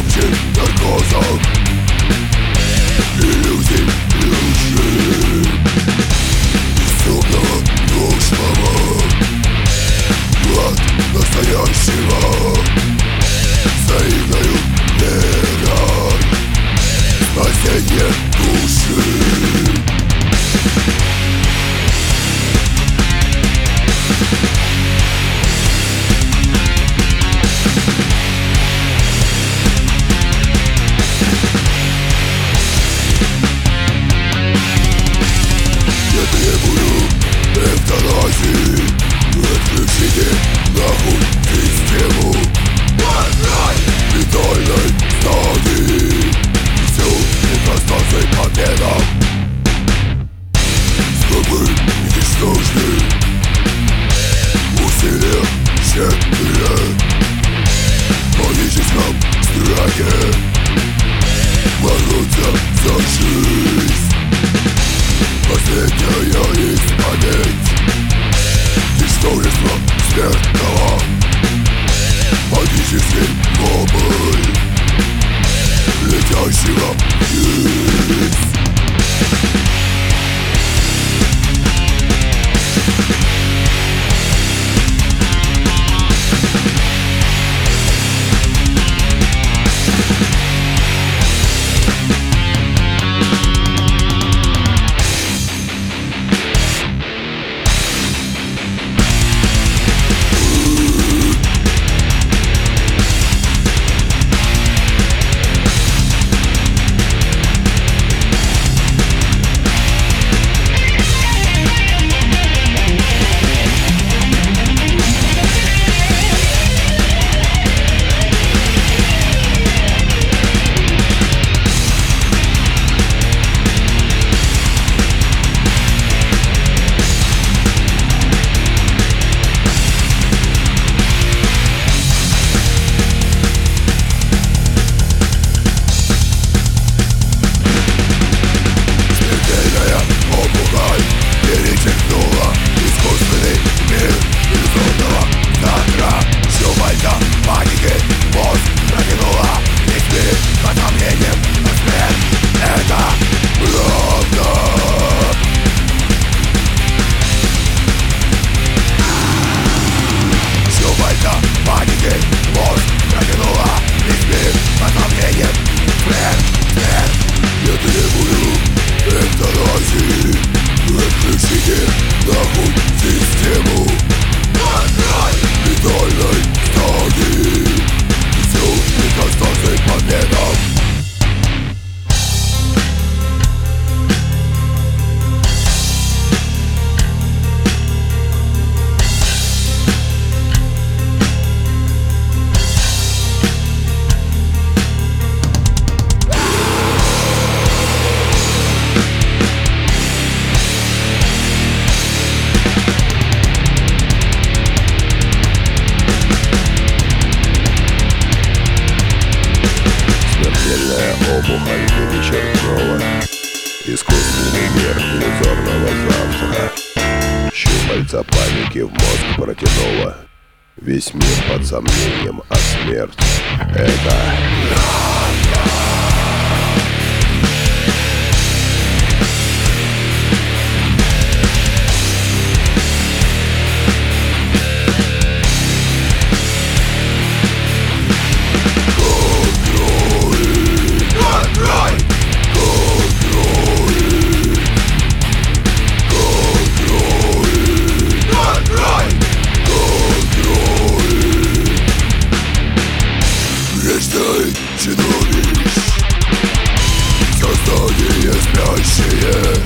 Ищем наркозов, иллюзий и лжи, безумного прошлого, от настоящего, взаимною верой, спасение души. Я требую эвтаназии, отключите нахуй систему летальной стадии, всю метастазы победам. Слабы и ничтожны, усилия тщетные, в паническом страхе бороться за жизнь. Последняя исповедь ничтожества смертного, магический вопль летящего вниз. Отключите нахуй систему летальной стадии, всю метастазы победам. Опухоль перечеркнула искусственный мир иллюзорного завтра. Щупальца паники в мозг протянула. Весь мир под сомнением, а смерть — это чудовищ, создание спящее.